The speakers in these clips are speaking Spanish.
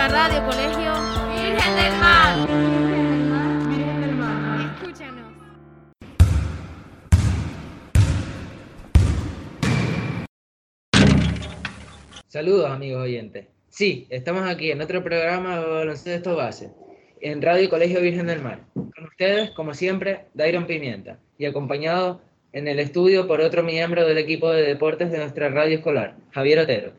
Radio Colegio Virgen del Mar. Virgen del Mar. Escúchanos. Saludos amigos oyentes. Sí, estamos aquí en otro programa de baloncesto base, en Radio Colegio Virgen del Mar. Con ustedes, como siempre, Dairon Pimienta, y acompañado en el estudio por otro miembro del equipo de deportes de nuestra radio escolar, Javier Otero.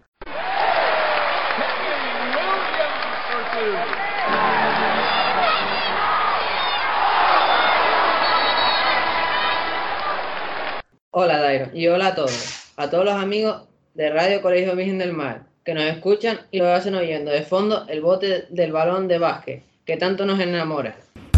Hola Dairo y hola a todos los amigos de Radio Colegio Virgen del Mar que nos escuchan y lo hacen oyendo de fondo el bote del balón de básquet que tanto nos enamora.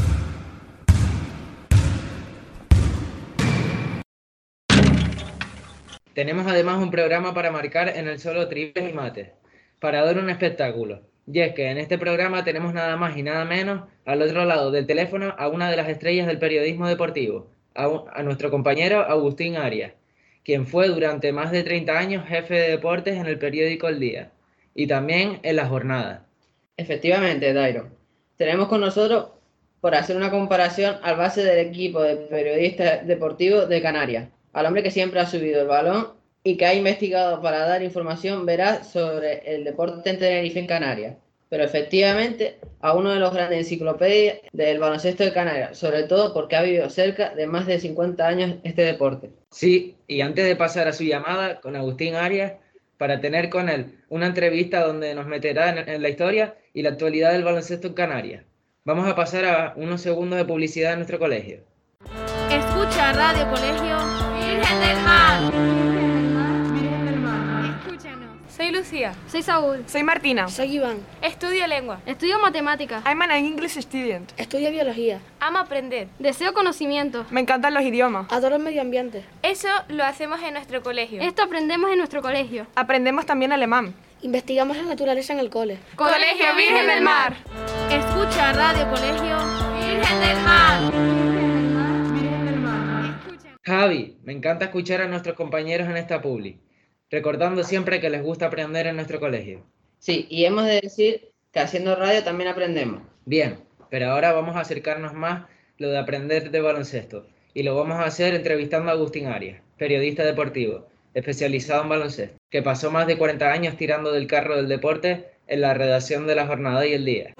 Tenemos además un programa para marcar en el solo triples y mates, para dar un espectáculo. Y es que en este programa tenemos nada más y nada menos al otro lado del teléfono a una de las estrellas del periodismo deportivo, a nuestro compañero Agustín Arias, quien fue durante más de 30 años jefe de deportes en el periódico El Día y también en La Jornada. Efectivamente, Dairo. Tenemos con nosotros por hacer una comparación al base del equipo de periodistas deportivos de Canarias, al hombre que siempre ha subido el balón y que ha investigado para dar información veraz sobre el deporte en Tenerife en Canarias. Pero efectivamente a uno de los grandes enciclopedias del baloncesto de Canarias, sobre todo porque ha vivido cerca de más de 50 años este deporte. Sí, y antes de pasar a su llamada con Agustín Arias, para tener con él una entrevista donde nos meterá en la historia y la actualidad del baloncesto en Canarias, vamos a pasar a unos segundos de publicidad en nuestro colegio. Escucha Radio Colegio Virgen del Mar. Virgen del Mar. Escúchanos. Soy Lucía. Soy Saúl. Soy Martina. Soy Iván. Estudio lengua. Estudio matemáticas. I'm an English student. Estudio biología. Amo aprender. Deseo conocimiento. Me encantan los idiomas. Adoro el medio ambiente. Eso lo hacemos en nuestro colegio. Esto aprendemos en nuestro colegio. Aprendemos también alemán. Investigamos la naturaleza en el cole. Colegio Virgen del Mar. Escucha Radio Colegio Virgen del Mar. Virgen del Mar. Escúchanos. Javi, me encanta escuchar a nuestros compañeros en esta publi, recordando siempre que les gusta aprender en nuestro colegio. Sí, y hemos de decir que haciendo radio también aprendemos. Bien, pero ahora vamos a acercarnos más lo de aprender de baloncesto, y lo vamos a hacer entrevistando a Agustín Arias, periodista deportivo, especializado en baloncesto, que pasó más de 40 años tirando del carro del deporte en la redacción de La Jornada y El Día.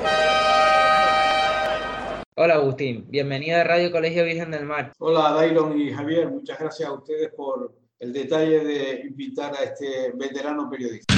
Hola Agustín, bienvenido a Radio Colegio Virgen del Mar. Hola Dairon y Javier, muchas gracias a ustedes por el detalle de invitar a este veterano periodista.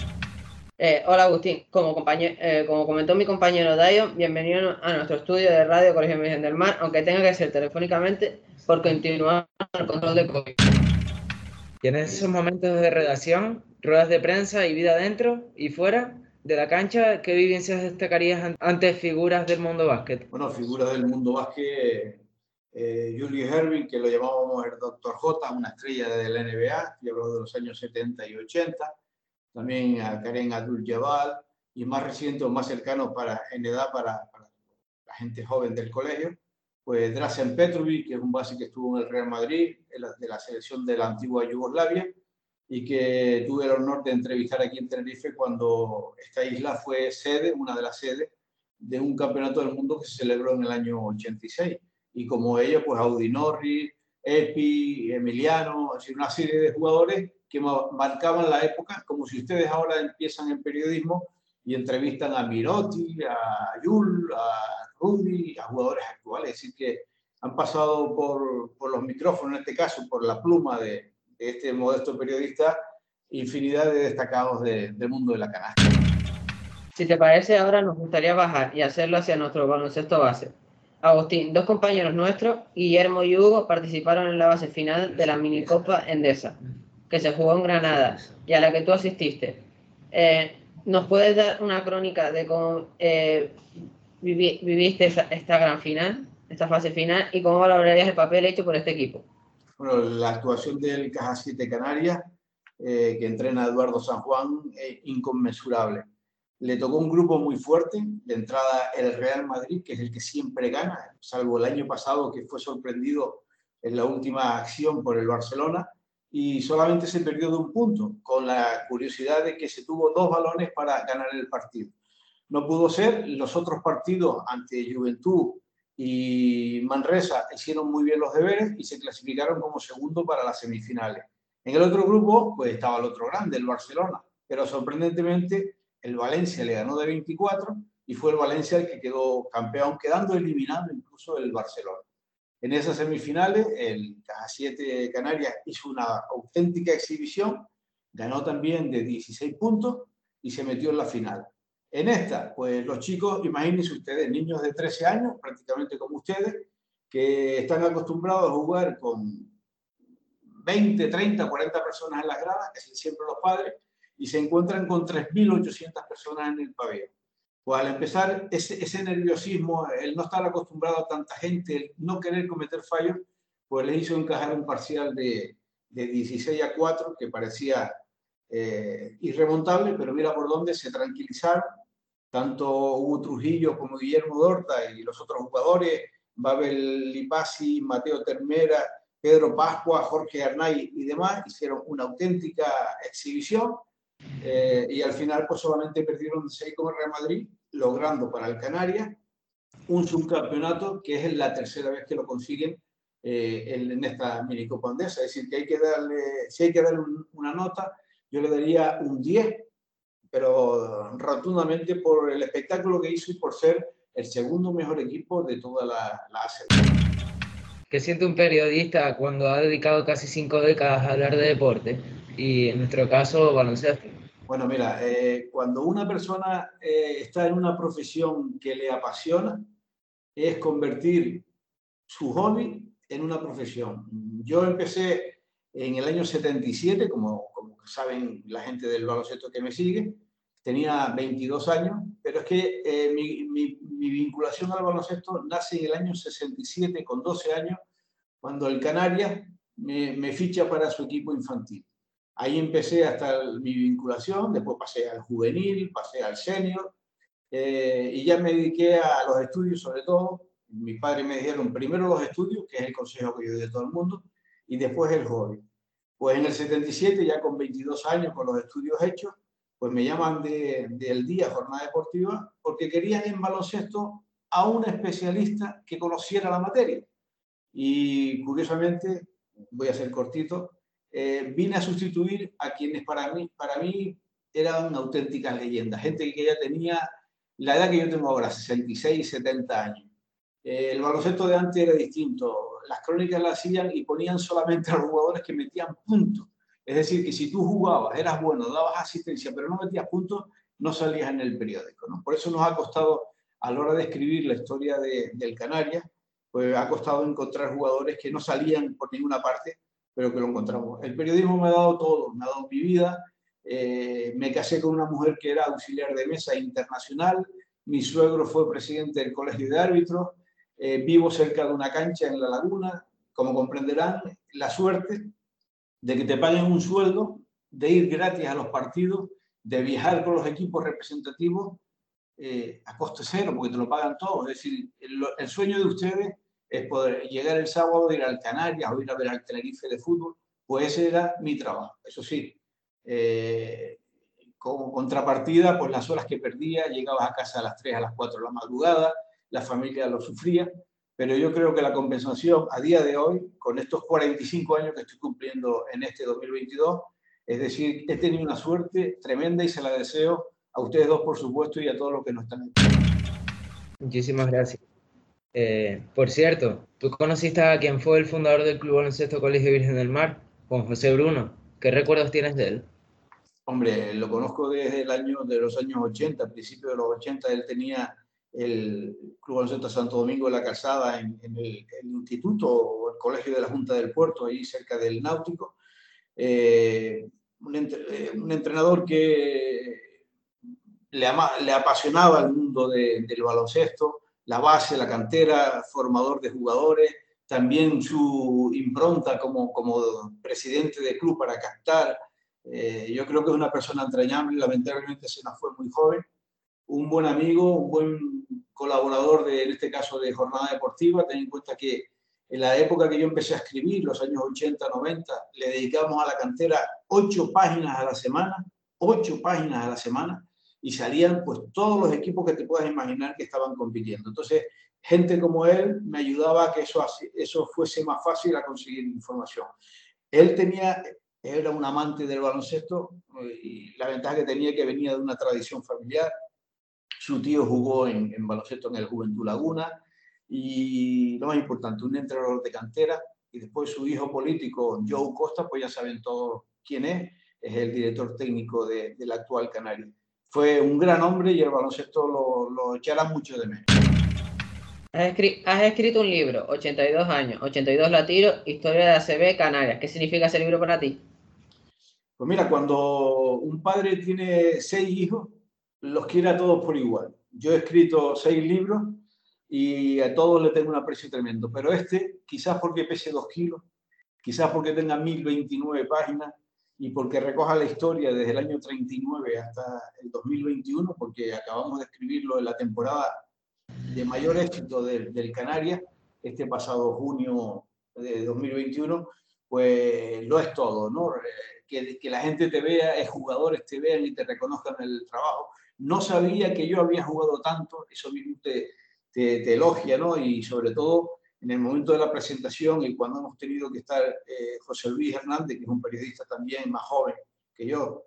Hola Agustín, como comentó mi compañero Dairo, bienvenido a nuestro estudio de Radio Colegio Virgen del Mar, aunque tenga que ser telefónicamente por continuar el control de COVID. Y en esos momentos de redacción, ruedas de prensa y vida dentro y fuera de la cancha, ¿qué vivencias destacarías ante figuras del mundo básquet? Bueno, figuras del mundo básquet, Julius Erving, que lo llamábamos el Dr. J, una estrella de la NBA, y habló de los años 70 y 80. También a Kareem Abdul-Jabbar, y más reciente o más cercano en edad para la gente joven del colegio, pues Drazen Petrovic, que es un base que estuvo en el Real Madrid, de la selección de la antigua Yugoslavia, y que tuve el honor de entrevistar aquí en Tenerife cuando esta isla fue una de las sedes de un campeonato del mundo que se celebró en el año 86. Y como ellos, pues Audi Norris, Epi, Emiliano, es decir, una serie de jugadores que marcaban la época, como si ustedes ahora empiezan en periodismo y entrevistan a Mirotti, a Yul, a Rudy, a jugadores actuales. Es decir, que han pasado por los micrófonos, en este caso, por la pluma de este modesto periodista, infinidad de destacados del mundo de la canasta. Si te parece, ahora nos gustaría bajar y hacerlo hacia nuestro baloncesto base. Agustín, dos compañeros nuestros, Guillermo y Hugo, participaron en la base final de la minicopa Endesa, que se jugó en Granada y a la que tú asististe. ¿Nos puedes dar una crónica de cómo viviste esta gran final, esta fase final, y cómo valorarías el papel hecho por este equipo? Bueno, la actuación del Caja 7 Canarias, que entrena Eduardo San Juan, es inconmensurable. Le tocó un grupo muy fuerte, de entrada el Real Madrid, que es el que siempre gana, salvo el año pasado que fue sorprendido en la última acción por el Barcelona, y solamente se perdió de un punto, con la curiosidad de que se tuvo 2 balones para ganar el partido. no pudo ser. Los otros partidos ante Juventud y Manresa hicieron muy bien los deberes y se clasificaron como segundo para las semifinales. En el otro grupo pues estaba el otro grande, el Barcelona, pero sorprendentemente el Valencia le ganó de 24 y fue el Valencia el que quedó campeón, quedando eliminado incluso el Barcelona. En esas semifinales el K7 Canarias hizo una auténtica exhibición, ganó también de 16 puntos y se metió en la final. En esta, pues los chicos, imagínense ustedes, niños de 13 años, prácticamente como ustedes, que están acostumbrados a jugar con 20, 30, 40 personas en las gradas, casi siempre los padres, y se encuentran con 3.800 personas en el pabellón. Pues al empezar ese nerviosismo, el no estar acostumbrado a tanta gente, el no querer cometer fallos, pues les hizo encajar un parcial de 16-4, que parecía irremontable, pero mira por dónde se tranquilizaron. Tanto Hugo Trujillo como Guillermo Dorta y los otros jugadores, Babel Lipasi, Mateo Termera, Pedro Pascua, Jorge Arnay y demás, hicieron una auténtica exhibición y al final pues solamente perdieron 6 con el Real Madrid, logrando para el Canarias un subcampeonato que es la tercera vez que lo consiguen en esta minicopa andesa. Es decir, que hay que darle, si hay que darle una nota, yo le daría un 10, pero rotundamente por el espectáculo que hizo y por ser el segundo mejor equipo de toda la ACB. ¿Qué siente un periodista cuando ha dedicado casi 5 décadas a hablar de deporte? Y en nuestro caso, baloncesto. Bueno, mira, cuando una persona está en una profesión que le apasiona, es convertir su hobby en una profesión. Yo empecé en el año 77, como saben la gente del baloncesto que me sigue, tenía 22 años, pero es que mi vinculación al baloncesto nace en el año 67, con 12 años, cuando el Canarias me ficha para su equipo infantil. Ahí empecé hasta mi vinculación, después pasé al juvenil, pasé al senior, y ya me dediqué a los estudios sobre todo. Mis padres me dijeron primero los estudios, que es el consejo que yo doy a todo el mundo, y después el hobby. Pues en el 77, ya con 22 años, con los estudios hechos, pues me llaman del día Jornada Deportiva, porque querían en baloncesto a un especialista que conociera la materia. Y curiosamente, voy a ser cortito, vine a sustituir a quienes para mí eran auténticas leyendas, gente que ya tenía la edad que yo tengo ahora, 66, 70 años. El baloncesto de antes era distinto, las crónicas las hacían y ponían solamente a los jugadores que metían puntos. Es decir, que si tú jugabas, eras bueno, dabas asistencia, pero no metías puntos, no salías en el periódico, ¿no? Por eso nos ha costado, a la hora de escribir la historia del Canarias, pues ha costado encontrar jugadores que no salían por ninguna parte, pero que lo encontramos. El periodismo me ha dado todo, me ha dado mi vida. Me casé con una mujer que era auxiliar de mesa internacional, mi suegro fue presidente del colegio de árbitros, vivo cerca de una cancha en La Laguna. Como comprenderán, la suerte de que te paguen un sueldo, de ir gratis a los partidos, de viajar con los equipos representativos a coste cero, porque te lo pagan todo. Es decir, el sueño de ustedes es poder llegar el sábado, ir al Canarias o ir a ver al Tenerife de fútbol, pues ese era mi trabajo. Eso sí, como contrapartida, pues las horas que perdía, llegabas a casa a las 3, a las 4 de la madrugada, la familia lo sufría, pero yo creo que la compensación a día de hoy, con estos 45 años que estoy cumpliendo en este 2022, es decir, he tenido una suerte tremenda y se la deseo a ustedes dos, por supuesto, y a todos los que nos están escuchando. Muchísimas gracias. Por cierto, ¿tú conociste a quien fue el fundador del Club Baloncesto Colegio Virgen del Mar, Juan José Bruno? ¿Qué recuerdos tienes de él? Hombre, lo conozco desde los años 80, a principios de los 80. Él tenía el Club Baloncesto Santo Domingo de la Calzada en el instituto o el colegio de la Junta del Puerto, ahí cerca del Náutico. Un entrenador que le apasionaba el mundo del baloncesto, la base, la cantera, formador de jugadores, también su impronta como presidente de club para captar. Yo creo que es una persona entrañable, lamentablemente se nos fue muy joven, un buen amigo, un buen colaborador en este caso de Jornada Deportiva. Ten en cuenta que en la época que yo empecé a escribir, los años 80, 90, le dedicamos a la cantera 8 páginas a la semana, 8 páginas a la semana, y salían pues todos los equipos que te puedas imaginar que estaban compitiendo. Entonces, gente como él me ayudaba a que eso fuese más fácil a conseguir información. Era un amante del baloncesto y la ventaja que tenía que venía de una tradición familiar. Su tío jugó en baloncesto en el Juventud Laguna y, lo más importante, un entrenador de cantera, y después su hijo político, Joe Costa, pues ya saben todos quién es el director técnico del actual Canarias. Fue un gran hombre y el baloncesto lo echará mucho de menos. Has escrito un libro, 82 años, 82 latidos, Historia de ACB Canarias. ¿Qué significa ese libro para ti? Pues mira, cuando un padre tiene 6 hijos, los quiere a todos por igual. Yo he escrito 6 libros y a todos le tengo un aprecio tremendo, pero quizás porque pese 2 kilos, quizás porque tenga 1029 páginas y porque recoja la historia desde el año 39 hasta el 2021, porque acabamos de escribirlo en la temporada de mayor éxito del Canarias, este pasado junio de 2021, pues lo es todo, ¿no? Que la gente te vea, jugadores te vean y te reconozcan el trabajo. No sabía que yo había jugado tanto, eso mismo te elogia, ¿no? Y sobre todo en el momento de la presentación y cuando hemos tenido que estar José Luis Hernández, que es un periodista también más joven que yo,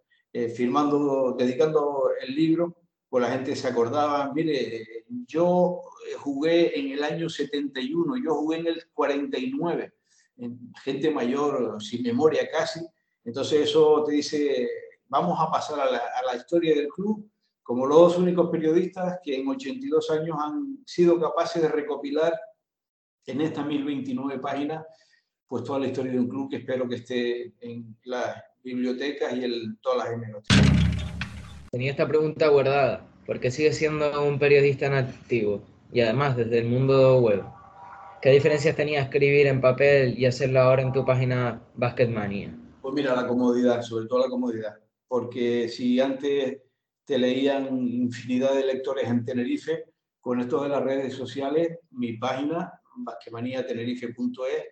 dedicando el libro, pues la gente se acordaba, mire, yo jugué en el año 71, yo jugué en el 49, gente mayor, sin memoria casi. Entonces eso te dice, vamos a pasar a la historia del club como los dos únicos periodistas que en 82 años han sido capaces de recopilar en estas 1029 páginas pues toda la historia de un club que espero que esté en las bibliotecas y en todas las hemerotecas. Tenía esta pregunta guardada, porque sigue siendo un periodista en activo y además desde el mundo web. ¿Qué diferencias tenía escribir en papel y hacerlo ahora en tu página Basketmania? Pues mira, la comodidad, sobre todo la comodidad, porque si antes te leían infinidad de lectores en Tenerife, con esto de las redes sociales, mi página, basketmaniatenerife.es,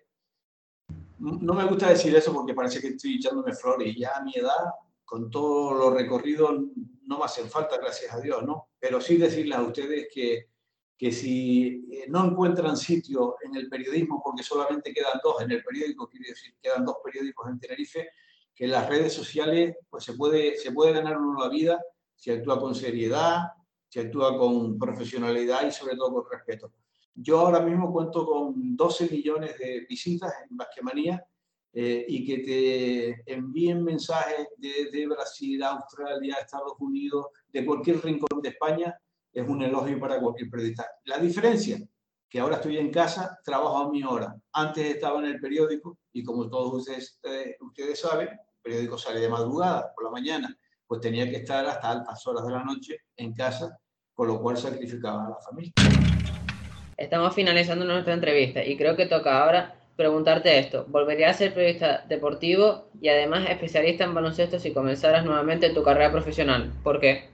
no me gusta decir eso porque parece que estoy echándome flores y ya a mi edad, con todos los recorridos, no me hacen falta, gracias a Dios, ¿no? Pero sí decirles a ustedes que si no encuentran sitio en el periodismo, porque solamente quedan 2 en el periódico, quiere decir quedan 2 periódicos en Tenerife, que en las redes sociales pues se puede ganar uno la vida si actúa con seriedad, si actúa con profesionalidad y sobre todo con respeto. Yo ahora mismo cuento con 12 millones de visitas en Basketmania y que te envíen mensajes de Brasil, Australia, Estados Unidos, de cualquier rincón de España, es un elogio para cualquier periodista. La diferencia, que ahora estoy en casa, trabajo a mi hora. Antes estaba en el periódico y como todos ustedes saben, el periódico sale de madrugada, por la mañana, pues tenía que estar hasta altas horas de la noche en casa, con lo cual sacrificaba a la familia. Estamos finalizando nuestra entrevista y creo que toca ahora preguntarte esto. ¿Volverías a ser periodista deportivo y además especialista en baloncesto si comenzaras nuevamente tu carrera profesional? ¿Por qué?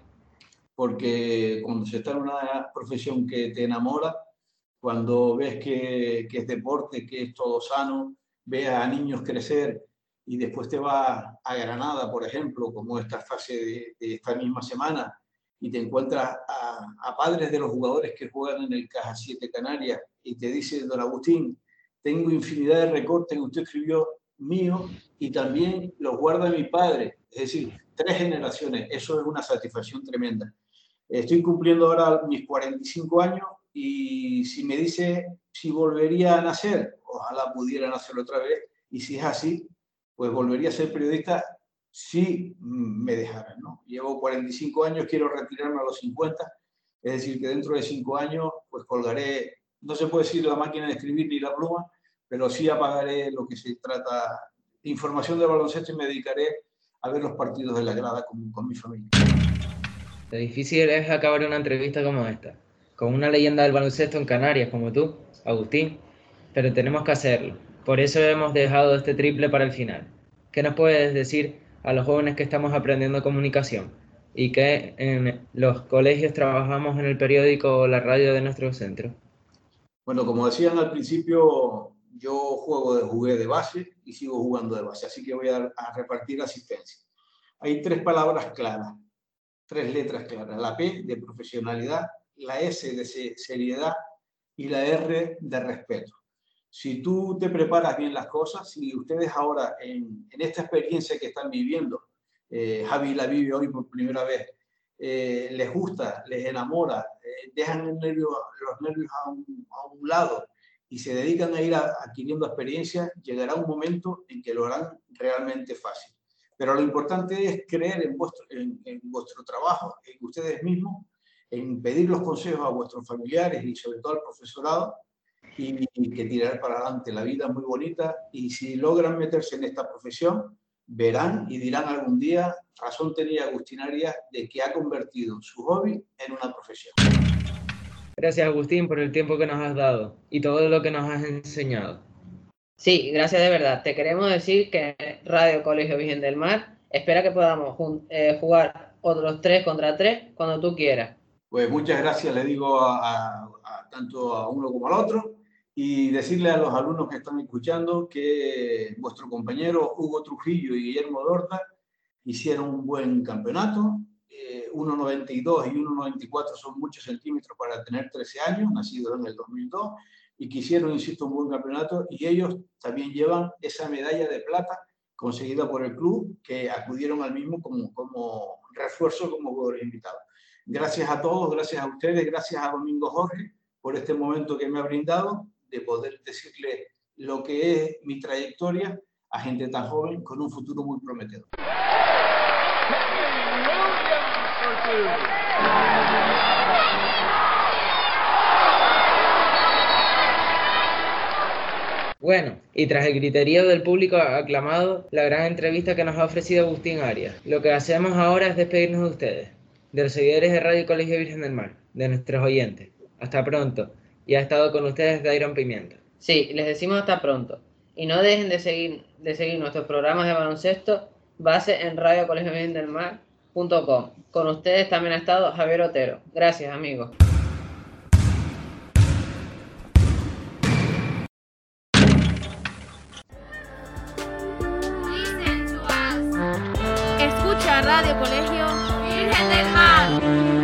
Porque cuando se está en una profesión que te enamora, cuando ves que es deporte, que es todo sano, ves a niños crecer y después te vas a Granada, por ejemplo, como esta fase de esta misma semana, y te encuentras a padres de los jugadores que juegan en el Caja 7 Canarias y te dice, don Agustín, tengo infinidad de recortes que usted escribió mío y también los guarda mi padre. Es decir, 3 generaciones, eso es una satisfacción tremenda. Estoy cumpliendo ahora mis 45 años y si me dice si volvería a nacer, ojalá pudiera nacer otra vez, y si es así, pues volvería a ser periodista si me dejaran, ¿no? Llevo 45 años, quiero retirarme a los 50, es decir, que dentro de 5 años pues colgaré, no se puede decir la máquina de escribir ni la pluma, pero sí apagaré lo que se trata de información de baloncesto y me dedicaré a ver los partidos de la grada con mi familia. Lo difícil es acabar una entrevista como esta, con una leyenda del baloncesto en Canarias como tú, Agustín, pero tenemos que hacerlo. Por eso hemos dejado este triple para el final. ¿Qué nos puedes decir a los jóvenes que estamos aprendiendo comunicación y que en los colegios trabajamos en el periódico o la radio de nuestro centro? Bueno, como decían al principio, yo jugué de base y sigo jugando de base, así que voy a repartir asistencia. Hay 3 palabras claras: 3 letras claras, la P de profesionalidad, la S de seriedad y la R de respeto. Si tú te preparas bien las cosas, si ustedes ahora en esta experiencia que están viviendo, Javi la vive hoy por primera vez, les gusta, les enamora, dejan los nervios a un lado y se dedican a ir adquiriendo experiencia, llegará un momento en que lo harán realmente fácil. Pero lo importante es creer en vuestro trabajo, en ustedes mismos, en pedir los consejos a vuestros familiares y sobre todo al profesorado, y que tirar para adelante. La vida es muy bonita y si logran meterse en esta profesión, verán y dirán algún día, razón tenía Agustín Arias de que ha convertido su hobby en una profesión. Gracias, Agustín, por el tiempo que nos has dado y todo lo que nos has enseñado. Sí, gracias de verdad. Te queremos decir que Radio Colegio Virgen del Mar espera que podamos jugar otros 3 contra 3 cuando tú quieras. Pues muchas gracias, le digo tanto a uno como al otro, y decirle a los alumnos que están escuchando que vuestro compañero Hugo Trujillo y Guillermo Dorta hicieron un buen campeonato. 1,92 y 1,94 son muchos centímetros para tener 13 años, nacidos en el 2002, y que hicieron, insisto, un buen campeonato, y ellos también llevan esa medalla de plata conseguida por el club, que acudieron al mismo como refuerzo, como jugadores invitados. Gracias a todos, gracias a ustedes, gracias a Domingo Jorge por este momento que me ha brindado de poder decirle lo que es mi trayectoria a gente tan joven con un futuro muy prometedor. Bueno, y tras el griterío del público aclamado, la gran entrevista que nos ha ofrecido Agustín Arias, lo que hacemos ahora es despedirnos de ustedes, de los seguidores de Radio Colegio Virgen del Mar, de nuestros oyentes. Hasta pronto, y ha estado con ustedes Dairon Pimienta. Sí, les decimos hasta pronto. Y no dejen de seguir nuestros programas de baloncesto base en radiocolegiovirgendelmar.com. Con ustedes también ha estado Javier Otero. Gracias, amigos. Escucha Radio Colegio Virgen del Mar.